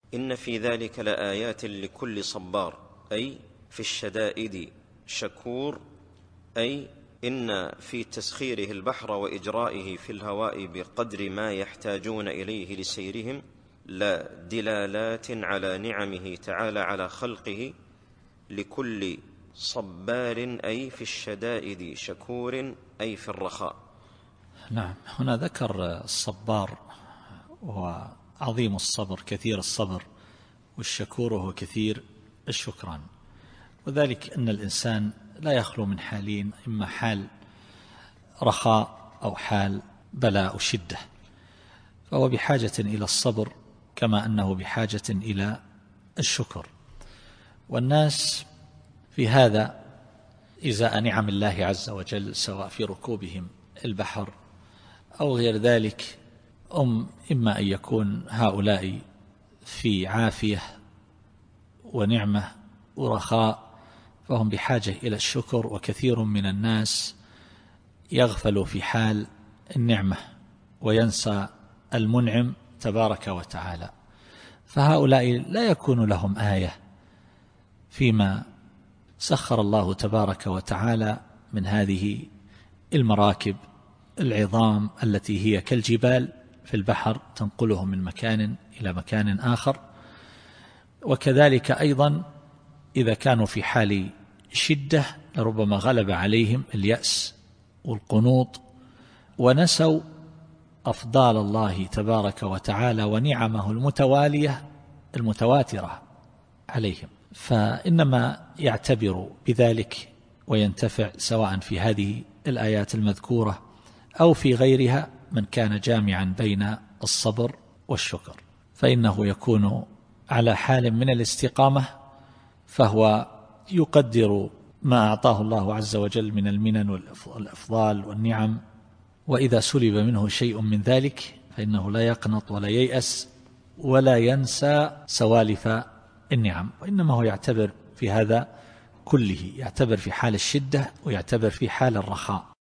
إن في ذلك لآيات لكل صبار، أي في الشدائد شكور، أي إن في تسخيره البحر وإجرائه في الهواء بقدر ما يحتاجون إليه لسيرهم لدلالات على نعمه تعالى على خلقه لكل صبار، أي في الشدائد شكور، أي في الرخاء. نعم، هنا ذكر الصبار وهو عظيم الصبر كثير الصبر، والشكور هو كثير الشكران. وذلك أن الإنسان لا يخلو من حالين، إما حال رخاء أو حال بلاء وشدة، فهو بحاجة إلى الصبر كما أنه بحاجة إلى الشكر. والناس في هذا إزاء نعم الله عز وجل، سواء في ركوبهم البحر أو غير ذلك، إما أن يكون هؤلاء في عافية ونعمة ورخاء فهم بحاجة إلى الشكر، وكثير من الناس يغفل في حال النعمة وينسى المنعم تبارك وتعالى، فهؤلاء لا يكون لهم آية فيما سخر الله تبارك وتعالى من هذه المراكب العظام التي هي كالجبال في البحر تنقلهم من مكان إلى مكان آخر. وكذلك أيضا إذا كانوا في حال شدة لربما غلب عليهم اليأس والقنوط ونسوا أفضال الله تبارك وتعالى ونعمه المتوالية المتواترة عليهم، فإنما يعتبر بذلك وينتفع سواء في هذه الآيات المذكورة أو في غيرها من كان جامعا بين الصبر والشكر، فإنه يكون على حال من الاستقامة، فهو يقدر ما أعطاه الله عز وجل من المنن والأفضال والنعم، وإذا سلب منه شيء من ذلك فإنه لا يقنط ولا ييأس ولا ينسى سوالف النعم، وإنما هو يعتبر في هذا كله، يعتبر في حال الشدة ويعتبر في حال الرخاء.